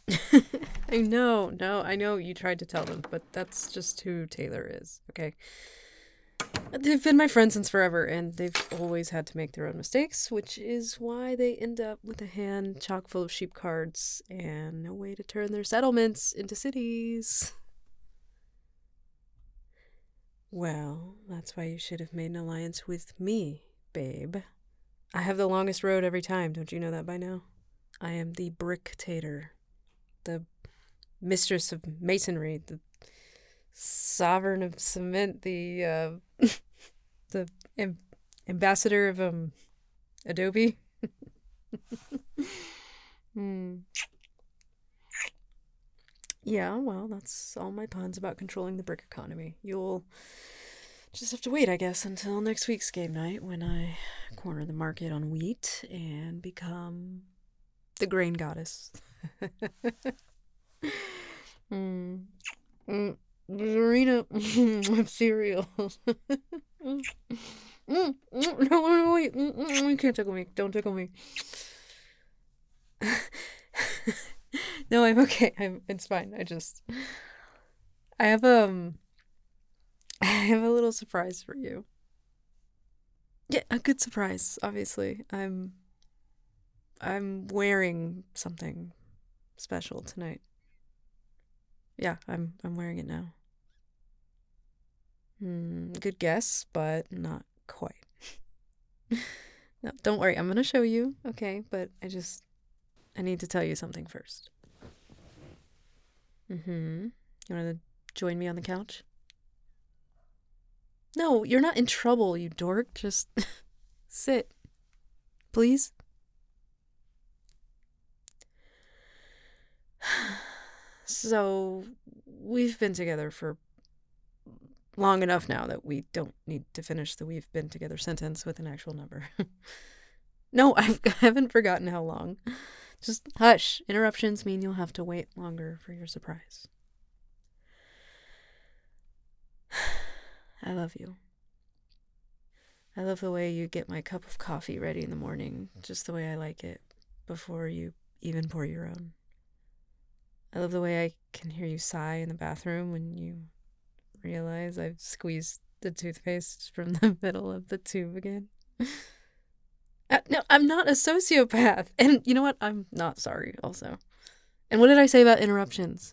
I know, no, I know you tried to tell them, but that's just who Taylor is, okay? They've been my friends since forever, and they've always had to make their own mistakes, which is why they end up with a hand chock full of sheep cards and no way to turn their settlements into cities. Well, that's why you should have made an alliance with me, babe. I have the longest road every time, don't you know that by now? I am the Bricktator, the mistress of masonry, the sovereign of cement, the am- ambassador of Adobe. Hmm. Yeah, well, that's all my puns about controlling the brick economy. You'll just have to wait, I guess, until next week's game night when I corner the market on wheat and become the grain goddess. mm. Mm. Zarina, with cereal. No, no, wait. You can't tickle me. Don't tickle me. No, I'm okay. It's fine. I have I have a little surprise for you. Yeah, a good surprise, obviously. I'm wearing something special tonight. Yeah, I'm wearing it now. Good guess, but not quite. No, don't worry. I'm going to show you, okay? But I need to tell you something first. Mhm. You want to join me on the couch? No, you're not in trouble, you dork. Just sit, please. So, we've been together for long enough now that we don't need to finish the we've been together sentence with an actual number. No, I haven't forgotten how long. Just hush. Interruptions mean you'll have to wait longer for your surprise. I love you. I love the way you get my cup of coffee ready in the morning, just the way I like it, before you even pour your own. I love the way I can hear you sigh in the bathroom when you realize I've squeezed the toothpaste from the middle of the tube again. No, I'm not a sociopath. And you know what? I'm not sorry, also. And what did I say about interruptions?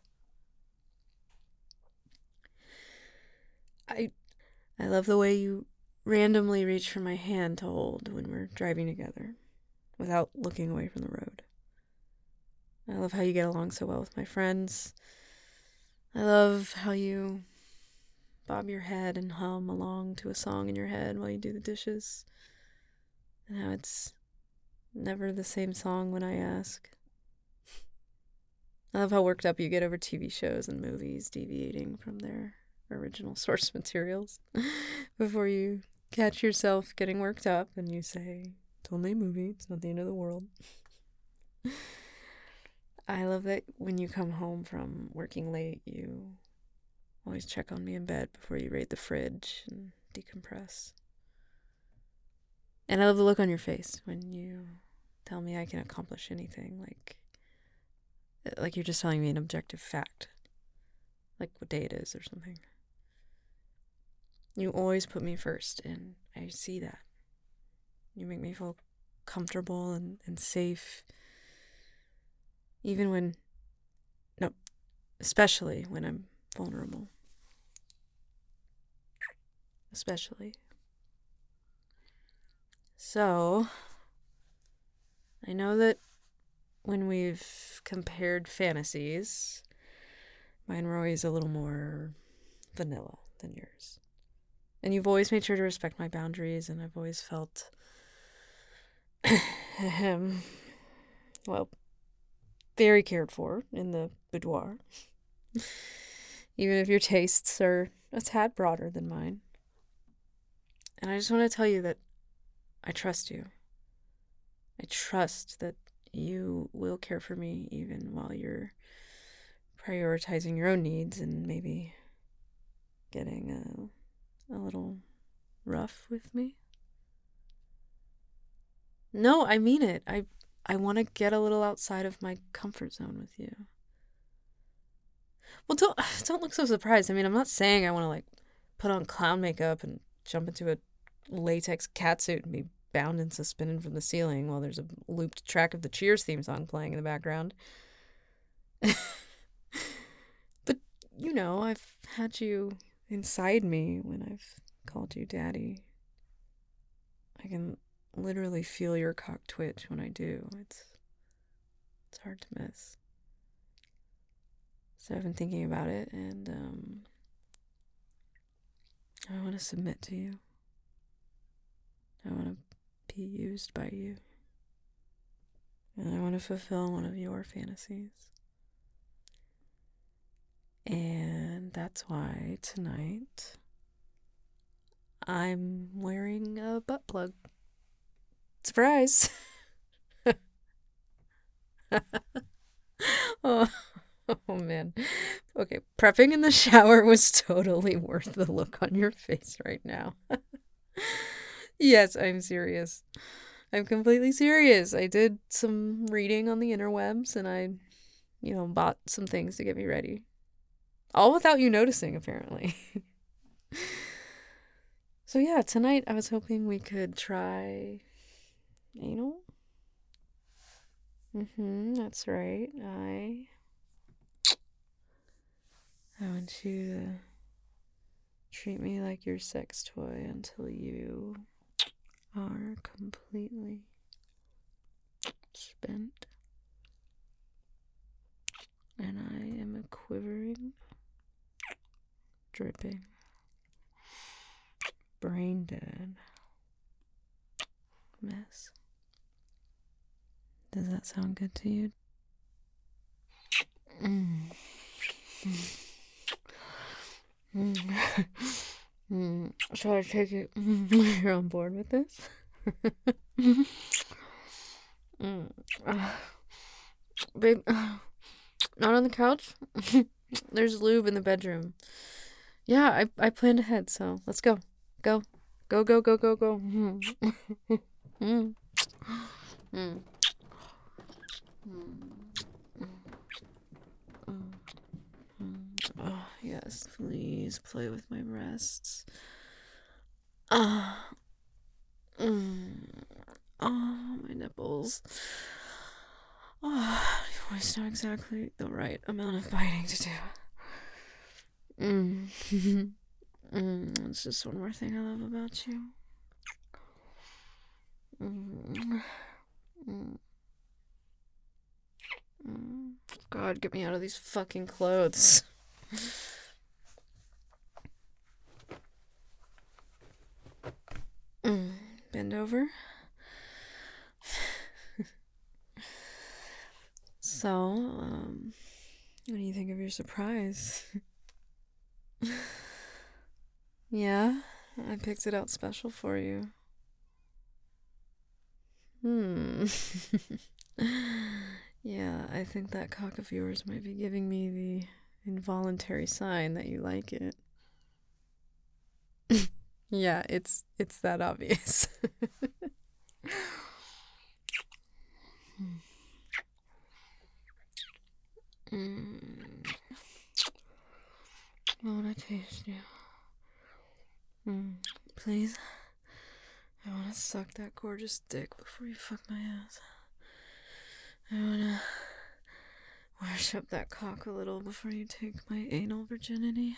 I I love the way you randomly reach for my hand to hold when we're driving together without looking away from the road. I love how you get along so well with my friends. I love how you bob your head and hum along to a song in your head while you do the dishes. And how it's never the same song when I ask. I love how worked up you get over TV shows and movies deviating from their original source materials before you catch yourself getting worked up and you say, it's only a movie, it's not the end of the world. I love that when you come home from working late, you always check on me in bed before you raid the fridge and decompress. And I love the look on your face when you tell me I can accomplish anything, like you're just telling me an objective fact, like what day it is or something. You always put me first, and I see that. You make me feel comfortable and safe, even when, no, especially when I'm vulnerable. Especially. So, I know that when we've compared fantasies, mine were always a little more vanilla than yours. And you've always made sure to respect my boundaries, and I've always felt, well, very cared for in the boudoir. Even if your tastes are a tad broader than mine. And I just want to tell you that I trust you. I trust that you will care for me even while you're prioritizing your own needs and maybe getting a little rough with me. No, I mean it. I want to get a little outside of my comfort zone with you. Well, don't look so surprised. I mean, I'm not saying I want to like put on clown makeup and jump into a latex catsuit and be bound and suspended from the ceiling while there's a looped track of the Cheers theme song playing in the background. But, I've had you inside me when I've called you daddy. I can literally feel your cock twitch when I do. It's hard to miss. So I've been thinking about it, and I want to submit to you. I want to be used by you. And I want to fulfill one of your fantasies. And that's why tonight I'm wearing a butt plug. Surprise! oh, oh man. Okay, prepping in the shower was totally worth the look on your face right now. Yes, I'm serious. I'm completely serious. I did some reading on the interwebs and I, bought some things to get me ready. All without you noticing, apparently. So yeah, tonight I was hoping we could try anal. That's right. I want you to treat me like your sex toy until you are completely spent. And I am a quivering, dripping, brain dead mess. Does that sound good to you? Shall I take it? You're on board with this? Babe, not on the couch? There's lube in the bedroom. Yeah, I planned ahead, so let's go. Go. Go, go, go, go, go. Oh, yes, please play with my breasts. Oh, my nipples. Oh, you always know exactly the right amount of biting to do. It's just one more thing I love about you. God, get me out of these fucking clothes. Bend over. So, what do you think of your surprise? Yeah, I picked it out special for you. Yeah, I think that cock of yours might be giving me the involuntary sign that you like it. Yeah, it's that obvious. I want to taste you. Please. I want to suck that gorgeous dick before you fuck my ass. I want to worship that cock a little before you take my anal virginity.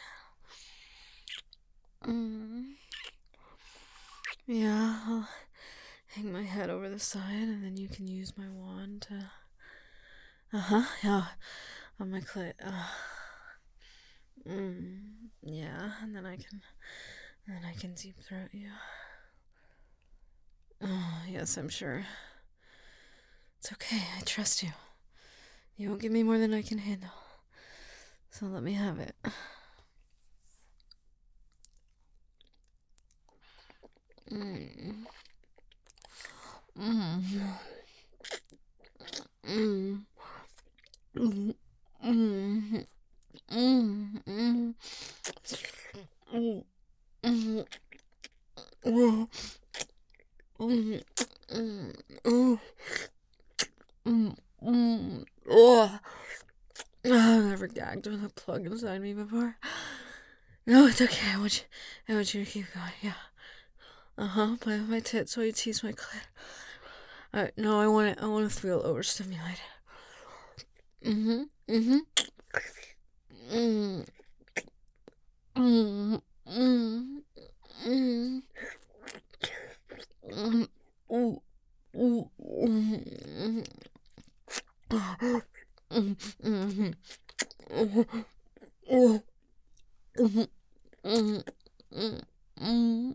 Yeah, I'll hang my head over the side and then you can use my wand to... yeah, on my clit. Yeah, and then I can deep throat you. Oh, yes, I'm sure. It's okay, I trust you. You won't give me more than I can handle. So let me have it. I've never gagged with a plug inside me before. No, it's okay. I want you to keep going. Yeah. Play with my tits while you tease my clit. No, I want to feel overstimulated. Mm-hmm. Mm-hmm. Mm. Mm. Mm. Mm. Mm. Ooh. Ooh. Mm. Mm. Mm. Ooh. Mm. Mm. Mm.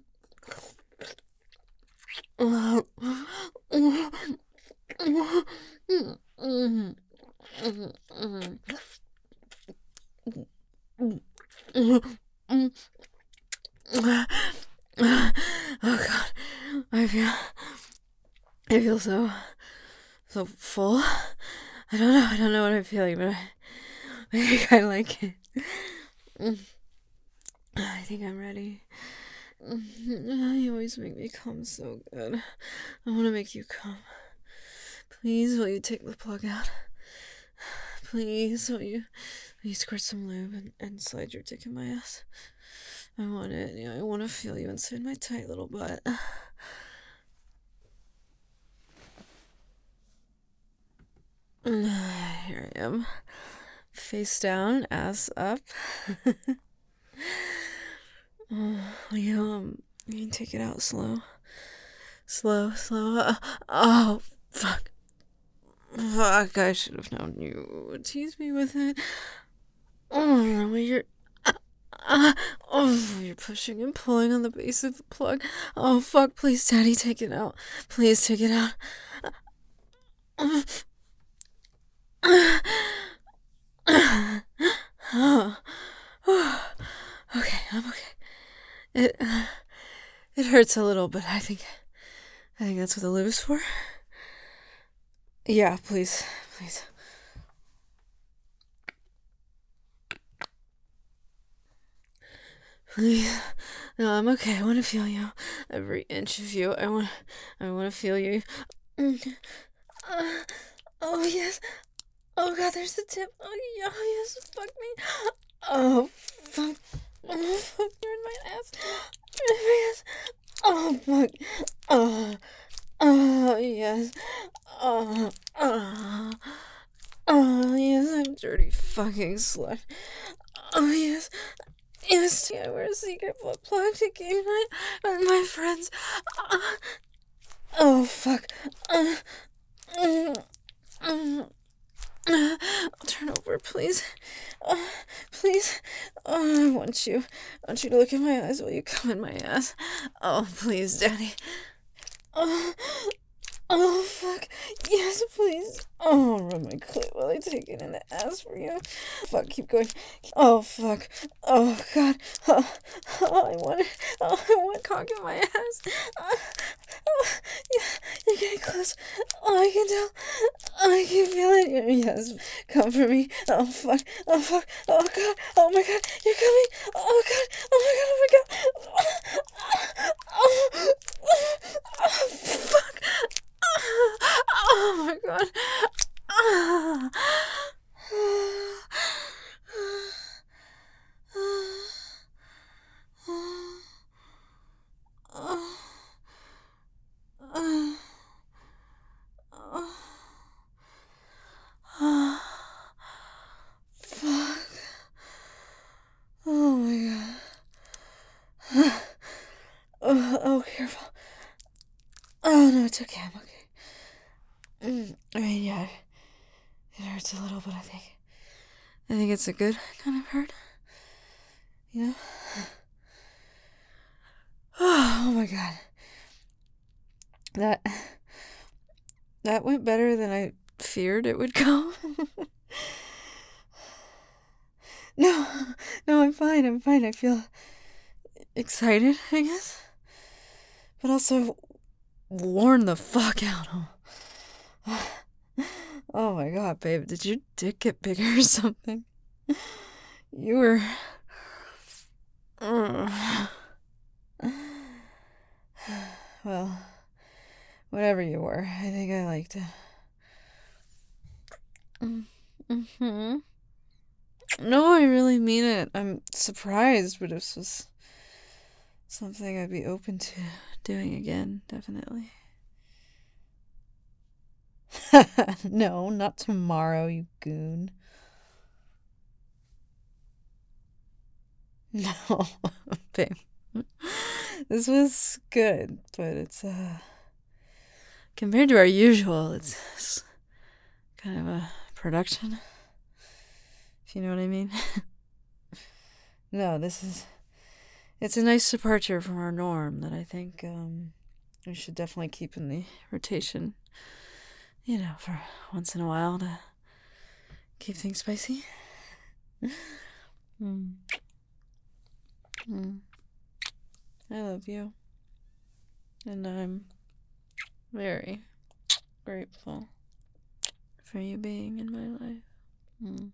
Oh God, I feel so full. I don't know what I'm feeling, but I think I like it. I think I'm ready. You always make me come so good. I want to make you come. Please, will you take the plug out? Please, will you squirt some lube and slide your dick in my ass? I want it. Yeah, I want to feel you inside my tight little butt. Here I am. Face down, ass up. You can take it out slow. Slow. Oh, fuck. Fuck, I should have known you would tease me with it. Oh, you're pushing and pulling on the base of the plug. Oh, fuck, please, Daddy, take it out. Please take it out. Okay, I'm okay. It hurts a little, but I think that's what the lube is for. Yeah, please. Please. No, I'm okay. I want to feel you. Every inch of you. I want to feel you. Oh, yes. Oh, God, there's the tip. Oh, yes. Fuck me. Oh, fuck. Oh, fuck. You're in my ass. You're in my ass. Oh, fuck. Oh, yes. Oh, yes. I'm dirty fucking slut. Oh, yes. Yes, I wear a secret butt plug to game night with my friends. Oh, fuck. Turn over, please. Please. I want you. I want you to look in my eyes while you come in my ass. Oh, please, Daddy. Oh, fuck. Yes, please. Oh, I'll rub my clit while I take it in the ass for you. Fuck, keep going. Oh, fuck. Oh, God. I want it. I want cock in my ass. Yeah, you're getting close. Oh, I can tell. I can feel it. Yes, come for me. Oh, fuck. Oh, fuck. Oh, God. Oh, my God. You're coming. Oh, God. Oh, my God. Oh, fuck. Oh my God. Fuck. Oh my God. Oh, careful. Oh no, it's okay. I'm okay. I mean, yeah, it hurts a little, but I think it's a good kind of hurt. You know? Oh my God. That went better than I feared it would go. No, I'm fine. I feel excited, I guess. But also worn the fuck out. Oh my God, babe. Did your dick get bigger or something? You were. Well, whatever you were, I think I liked it. Mm-hmm. No, I really mean it. I'm surprised, but this was something I'd be open to doing again, definitely. No, not tomorrow, you goon. No, babe. This was good, but it's compared to our usual, it's kind of a production, if you know what I mean. No, it's a nice departure from our norm that I think we should definitely keep in the rotation, for once in a while to keep things spicy. Mm. Mm. I love you, and I'm very grateful for you being in my life. Mm.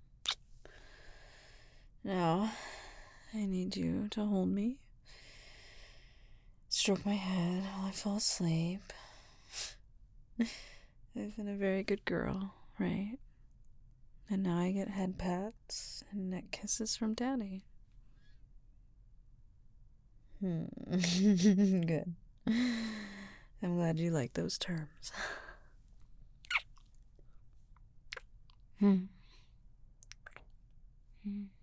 Now, I need you to hold me, stroke my head while I fall asleep. I've been a very good girl, right? And now I get head pats and neck kisses from Daddy. Good. I'm glad you like those terms. Hmm.